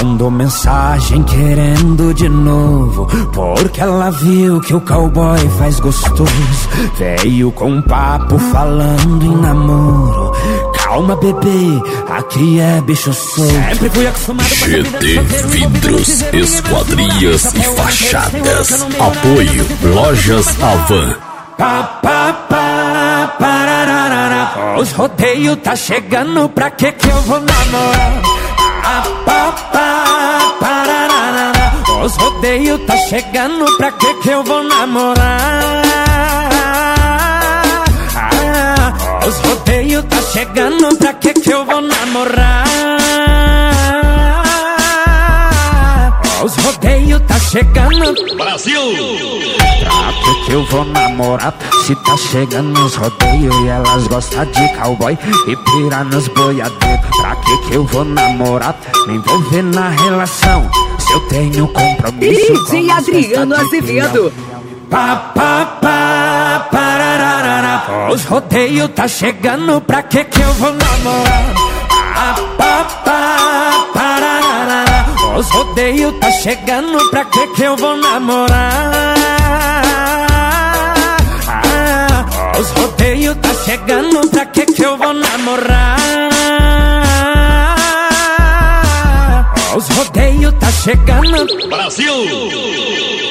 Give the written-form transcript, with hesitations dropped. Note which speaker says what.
Speaker 1: mandou mensagem querendo de novo, porque ela viu que o cowboy faz gostoso. Veio com um papo falando em namoro. Calma, bebê, aqui é bicho solto. Sempre fui acostumado com
Speaker 2: GD Vidros, Esquadrias e Fachadas. Apoio Lojas Avan.
Speaker 1: Os rodeios tá chegando, pra que eu vou namorar? Os rodeios tá chegando, pra que eu vou namorar? Os rodeios tá chegando, pra que eu vou namorar? Os rodeios tá chegando,
Speaker 2: Brasil!
Speaker 1: pra que eu vou namorar? Se tá chegando os rodeios e elas gostam de cowboy e pira nos boiadeiros, pra que eu vou namorar? Me envolver na relação, se eu tenho compromisso
Speaker 3: DJ Adriano Azevedo.
Speaker 1: Os rodeios tá chegando, pra que eu vou namorar? Os rodeios tá chegando, pra que eu vou namorar? Os rodeios tá chegando, pra que eu vou namorar? Os rodeios tá chegando,
Speaker 2: Brasil!